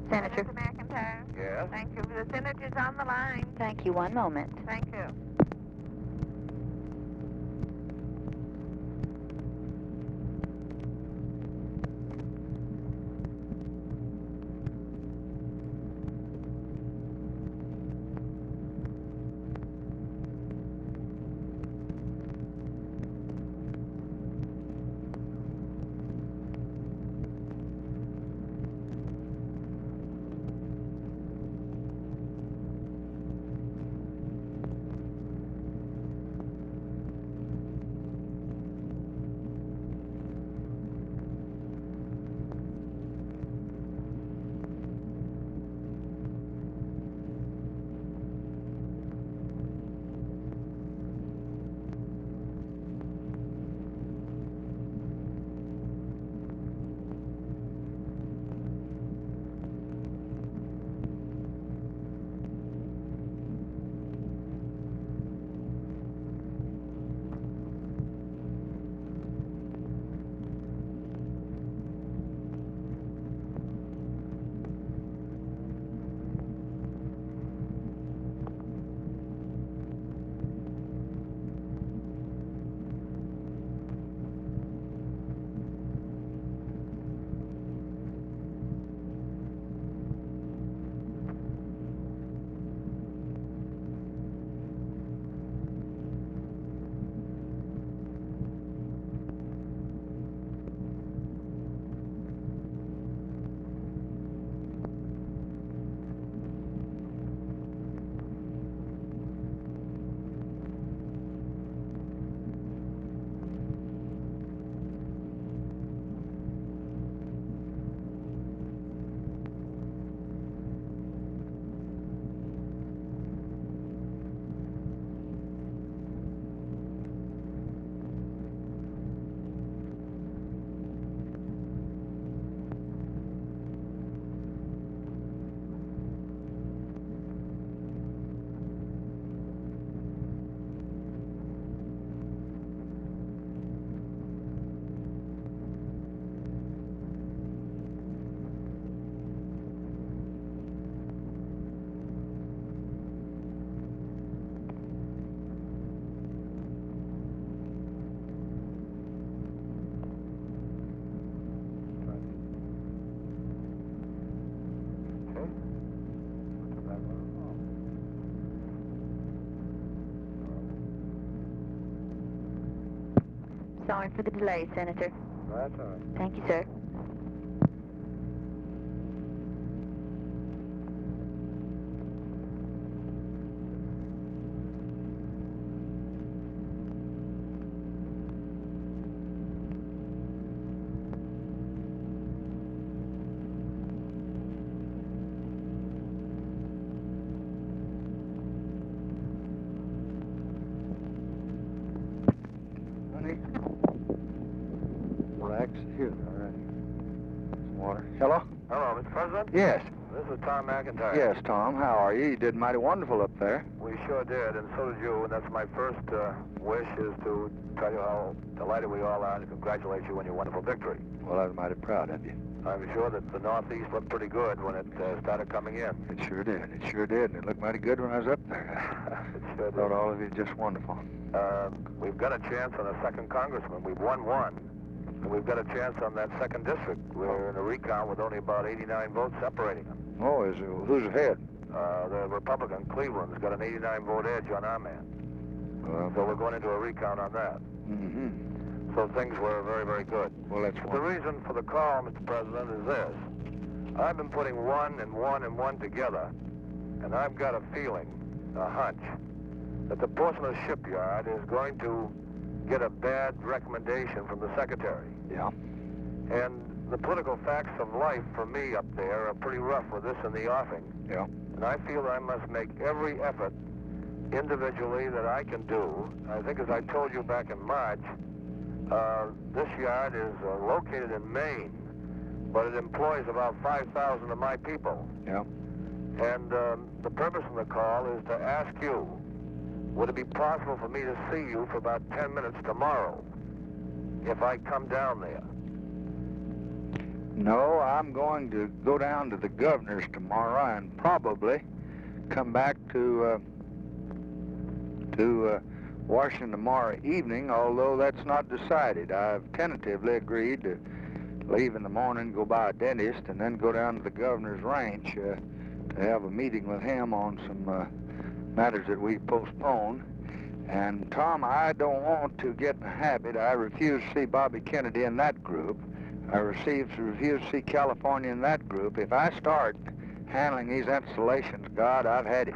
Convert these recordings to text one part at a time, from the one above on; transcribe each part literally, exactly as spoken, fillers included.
Senator. Mister McIntyre? Yes? Thank you. The senator's on the line. Thank you. One moment. Thank you. Sorry for the delay, Senator. That's all right. Thank you, sir. Relax. Here, all right. Some water. Hello? Hello, Mister President? Yes. This is Tom McIntyre. Yes, Tom. How are you? You did mighty wonderful up there. We sure did, and so did you, and that's my first uh, wish is to tell you how delighted we all are and to congratulate you on your wonderful victory. Well, I was mighty proud of you. I'm sure that the Northeast looked pretty good when it uh, started coming in. It sure did. It sure did. And it looked mighty good when I was up there. It sure I did. thought all of you just wonderful. Uh, we've got a chance on a second congressman. We've won one. And we've got a chance on that second district. We're in a recount with only about eighty-nine votes separating them. Oh, is who's ahead? Uh, the Republican, Cleveland's got an eighty-nine vote edge on our man. Well, So we're going into a recount on that. mm-hmm. So things were very, very good. Well, that's The wonderful. reason for the call, Mister President, is this. I've been putting one and one and one together, and I've got a feeling, a hunch, that the Portsmouth shipyard is going to get a bad recommendation from the Secretary. Yeah. And the political facts of life for me up there are pretty rough with this in the offing. Yeah. And I feel I must make every effort individually that I can do. I think as I told you back in March, uh, this yard is uh, located in Maine, but it employs about five thousand of my people. Yeah. And um, the purpose of the call is to ask you, would it be possible for me to see you for about ten minutes tomorrow if I come down there? No, I'm going to go down to the governor's tomorrow and probably come back to uh, to uh, Washington tomorrow evening, although that's not decided. I've tentatively agreed to leave in the morning, go by a dentist, and then go down to the governor's ranch uh, to have a meeting with him on some uh, matters that we postponed. And Tom, I don't want to get in a habit. I refuse to see Bobby Kennedy in that group. I refuse, refuse to see California in that group. If I start handling these installations, God, I've had it.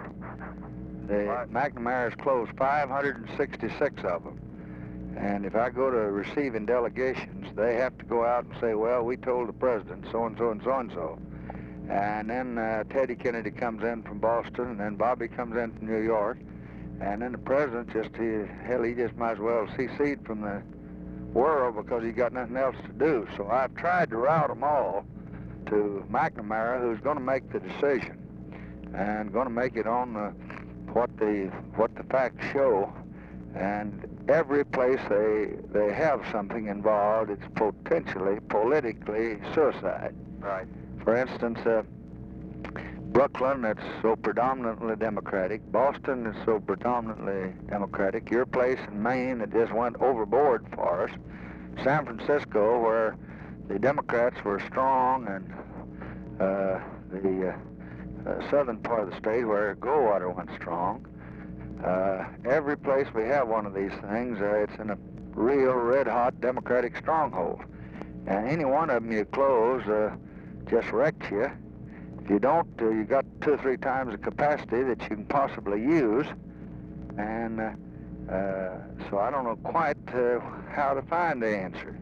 The McNamara's closed five hundred sixty-six of them. And if I go to receiving delegations, they have to go out and say, well, we told the president so-and-so and so-and-so. And then uh, Teddy Kennedy comes in from Boston, and then Bobby comes in from New York. And then the president just, he, hell, he just might as well secede from the world because he got nothing else to do. So I've tried to route them all to McNamara, who's going to make the decision and going to make it on the, what the what the facts show. And every place they they have something involved, it's potentially politically suicide. Right. For instance, uh, Brooklyn, that's so predominantly Democratic. Boston is so predominantly Democratic. Your place in Maine, that just went overboard for us. San Francisco, where the Democrats were strong, and uh, the uh, uh, southern part of the state, where Goldwater went strong. Uh, every place we have one of these things, uh, it's in a real red-hot Democratic stronghold. And any one of them you close uh, just wrecks you. If you don't, uh, you got two or three times the capacity that you can possibly use. And uh, uh, so I don't know quite uh, how to find the answer.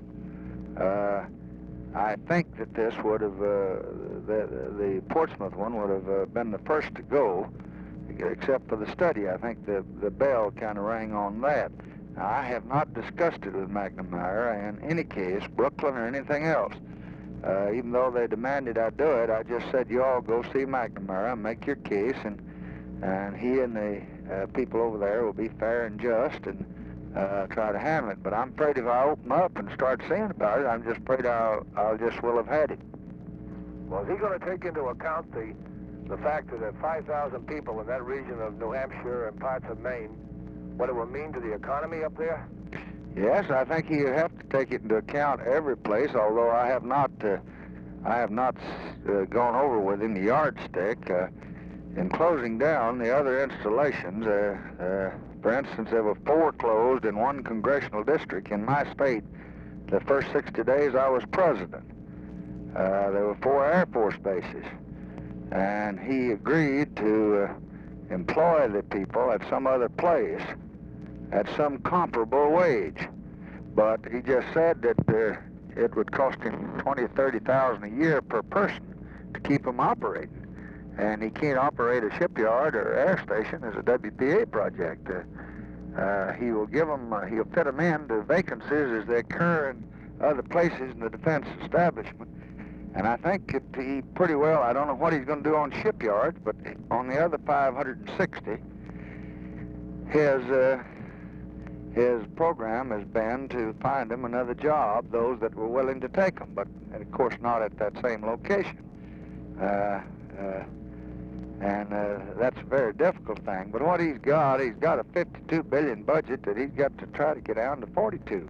Uh, I think that this would have, uh, the, the Portsmouth one would have uh, been the first to go, except for the study. I think the, the bell kind of rang on that. Now, I have not discussed it with McNamara in any case, Brooklyn or anything else. Uh, even though they demanded I do it, I just said, you all go see McNamara and make your case, and and he and the uh, people over there will be fair and just and uh, try to handle it. But I'm afraid if I open up and start saying about it, I'm just afraid I'll, I'll just will have had it. Well, is he going to take into account the the fact that there are five thousand people in that region of New Hampshire and parts of Maine, what it will mean to the economy up there? Yes, I think you have to take it into account every place, although I have not uh, I have not uh, gone over with him the yardstick. Uh, in closing down the other installations, uh, uh, for instance, there were four closed in one congressional district in my state the first sixty days I was president. Uh, there were four Air Force bases. And he agreed to uh, employ the people at some other place at some comparable wage. But he just said that uh, it would cost him twenty or thirty thousand a year per person to keep them operating. And he can't operate a shipyard or air station as a W P A project. Uh, uh, he will give them, uh, he'll fit them into vacancies as they occur in other places in the defense establishment. And I think it, he pretty well, I don't know what he's going to do on shipyards, but on the other five hundred sixty, his, uh, his program has been to find him another job, those that were willing to take him, but of course not at that same location. Uh, uh, and uh, that's a very difficult thing. But what he's got, he's got a fifty-two billion budget that he's got to try to get down to forty-two.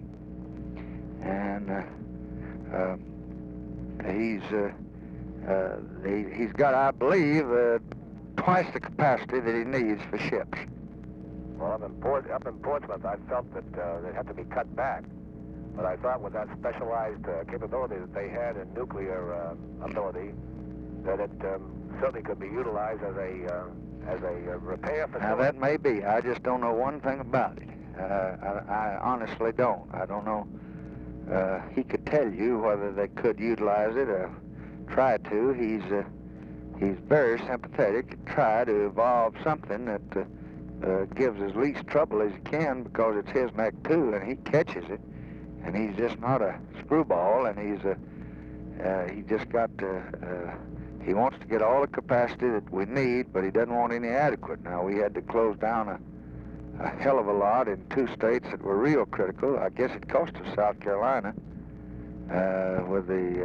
And uh, uh, He's uh, uh, he, he's got, I believe, uh, twice the capacity that he needs for ships. Well, up in, Port, up in Portsmouth, I felt that uh, they had to be cut back. But I thought with that specialized uh, capability that they had in nuclear uh, ability, that it um, certainly could be utilized as a uh, as a uh, repair facility. Now that may be. I just don't know one thing about it. Uh, I, I honestly don't. I don't know. Uh, he could tell you whether they could utilize it or try to. He's uh, he's very sympathetic to try to evolve something that uh, uh, gives as least trouble as he can, because it's his neck too, and he catches it. And he's just not a screwball, and he's a uh, he just got to, uh, he wants to get all the capacity that we need, but he doesn't want any adequate. Now, we had to close down a a hell of a lot in two states that were real critical. I guess it cost us South Carolina uh, with the uh,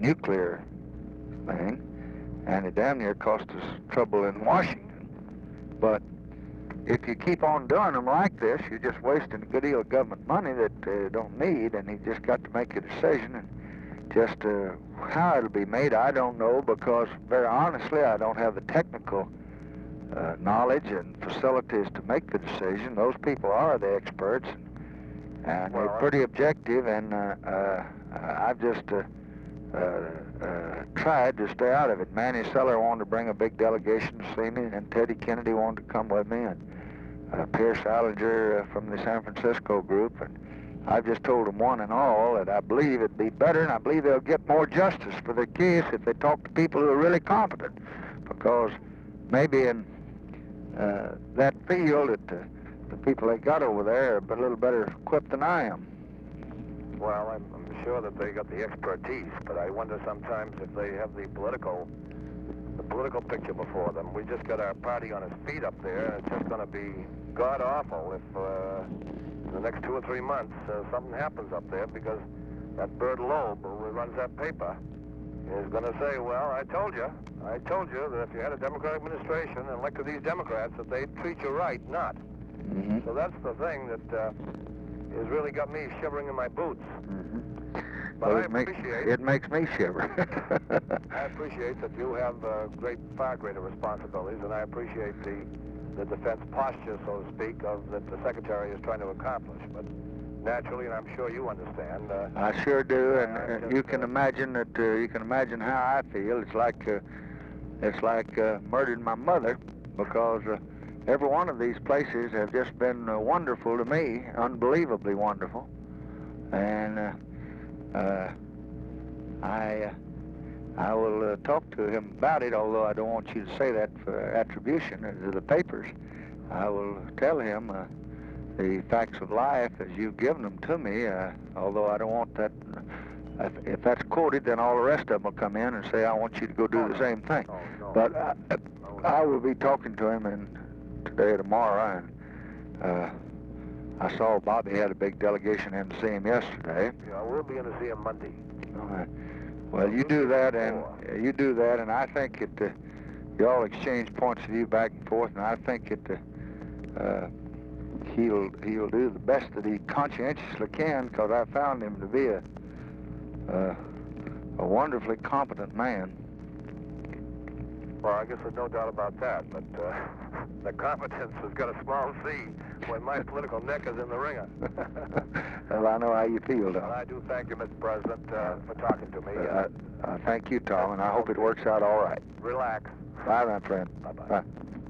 nuclear thing, and it damn near cost us trouble in Washington. But if you keep on doing them like this, you're just wasting a good deal of government money that uh, don't need, and you just got to make a decision. And just uh, how it'll be made, I don't know, because very honestly, I don't have the technical uh, knowledge and facilities to make the decision. Those people are the experts, and Well, they're pretty objective, and uh, uh, I've just uh, uh, uh, tried to stay out of it. Manny Seller wanted to bring a big delegation to see me, and Teddy Kennedy wanted to come with me, and uh, Pierce Allinger uh, from the San Francisco group, and I've just told them one and all that I believe it'd be better, and I believe they'll get more justice for their case if they talk to people who are really competent, because maybe in uh, that field that uh, the people they got over there are a little better equipped than I am. Well, I'm, I'm sure that they got the expertise, but I wonder sometimes if they have the political, the political picture before them. We just got our party on its feet up there, and it's just going to be god-awful if uh, in the next two or three months uh, something happens up there, because that Bert Loeb, who runs that paper, is going to say, well, I told you, I told you that if you had a Democratic administration and elected these Democrats, that they'd treat you right, not. Mm-hmm. So that's the thing that uh, has really got me shivering in my boots. Mm-hmm. But Well, I it makes, appreciate it makes me shiver. I appreciate that you have uh, great, far greater responsibilities, and I appreciate the the defense posture, so to speak, of that the Secretary is trying to accomplish. But naturally, and I'm sure you understand. Uh, I sure do, and I uh, just, you can uh, imagine that. Uh, you can imagine how I feel. It's like uh, it's like uh, murdered my mother, because uh, every one of these places have just been uh, wonderful to me, unbelievably wonderful, and uh, uh, I. Uh, I will uh, talk to him about it, although I don't want you to say that for attribution to the papers. I will tell him uh, the facts of life as you've given them to me, uh, although I don't want that. Uh, if, if that's quoted, then all the rest of them will come in and say, I want you to go do Oh, the no. same thing. no, no. But I, No. I will be talking to him in today or tomorrow, and uh, I saw Bobby had a big delegation in to see him yesterday. Yeah, we'll be in to see him Monday. All right. Well, you do that, and uh, you do that, and I think that uh, you all exchange points of view back and forth, and I think that uh, uh, he'll he'll do the best that he conscientiously can, because I found him to be a uh, a wonderfully competent man. Well, I guess there's no doubt about that, but uh, the competence has got a small C when my political neck is in the ringer. Well, I know how you feel, Well, Tom. I do thank you, Mister President, uh, for talking to me. Uh, Uh, uh, thank you, Tom, and I hope it works out all right. relax. Bye, my friend. Bye-bye. Bye.